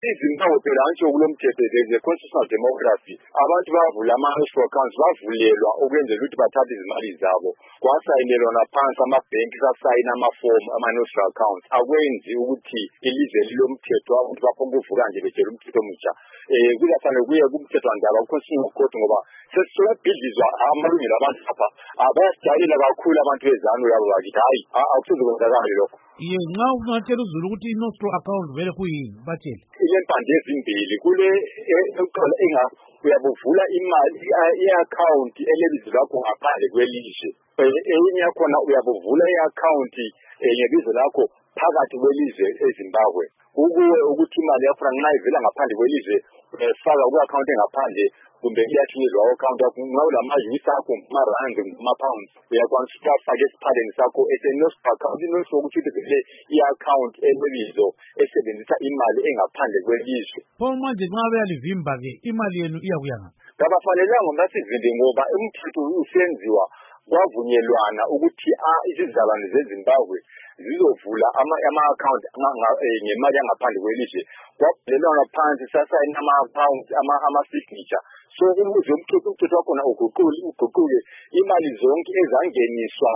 izimpawu phela angisho kulo mthetho the constitutional democracy abantu bavula ama-escrow accounts bavulelwa okwenzela ukuthi bathathe izimali zabo kwasayinelwa naphansi amabhenki sasayina amafomu ama-nostral accounts akwenzi ukuthi ilizwe lilomthetho ukuthi bafuna ukuvuka nje betshela umthetho omutsha kuzafanele kuye kumthethwandaba ku-constitutional court ngoba sesiyobhidlizwa amalungelo abantu apha bayasijayelela kakhulu abantu bezanu labo bakithi hayi akusizi kwenzakale lokho nxa ungatshela uzulu ukuthi i-nostral account vele kuyini batshele ilempande ezimbili kule eyokuqala uyabuvula imali i-account elebizo lakho ngaphandle kwelizwe eyinye yakhona uyabuvula i-account ngebizo lakho phakathi kwelizwe eZimbabwe ukuwe ukuthi imali yakho nxa ivela ngaphandle kwelizwe uyafaka ku-account engaphandle kumbe iyathunyelwa account yakho nxa ulama-US akho ama-rand ama-pounds uyakwanisa ukuthi afake esiphaleni sakho ese-nostral account inoso ukuthi vele i-account elebizo esebenzisa imali engaphandle kwelizwe pho manje nxa beyalivimba-ke imali yenu iyakuyangaphi kabafanelanga basivimbe ngoba umthetho usenziwa kwavunyelwana ukuthi izizalwane zeZimbabwe zizovula ama-account ngemali yangaphandle kwelizwe kwabhalelwana phansi sasayina ama-accounts ama-signature so umuze umthetho wakhona uguquke imali zonke ezangeniswa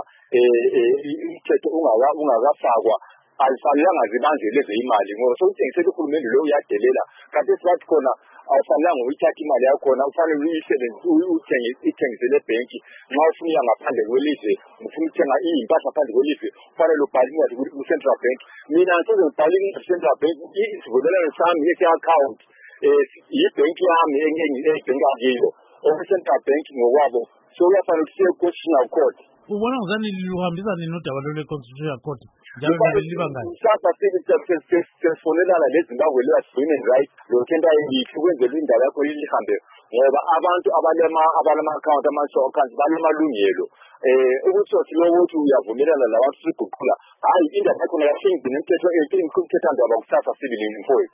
umthetho ungakafakwa alifanelanga zibanjeleze imali ngoba sokuthengisela uhulumende lo uyadelela kanti esibathi khona awufanelanga uyithathe imali yakhona ufanele uyithengisele ebhenki nxa ufuna iya ngaphandle kwelizwe ufuna ukuthenga impahla ngaphandle kwelizwe ufanele ubhale incwadi ku-Central Bank mina ngisoze ngibhale incwadi ku-Central Bank isivumelwano sami ese-account yibhenki yami engibhenka kiyo oku-Central Bank ngokwabo so uyafanele ukusiye ku-Constitutional Court ubona ngizani luhambisane nodaba lwe-Constitutional Court njalo liba ngani sasa sifonelana leZimbabwe Human Rights lokhenta yithi kwenzela indaba yakho lihambe ngoba abantu abalama-account ama-show accounts banamalungelo ukuthi silokuthi uyavumelana labantu siguqula hayi indaba yakho ngayahlengi nemithetho kumthethwandaba kusasa sibili mfowethu